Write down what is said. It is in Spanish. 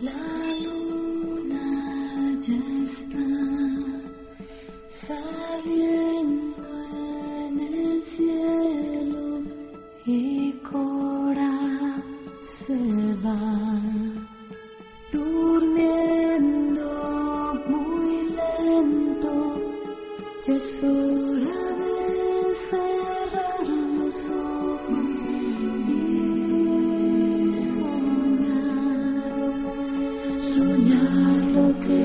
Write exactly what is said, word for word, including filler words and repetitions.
La luna ya está saliendo en el cielo y Cora se va durmiendo muy lento. Ya es hora de cerrar los ojos y soñar, soñar lo que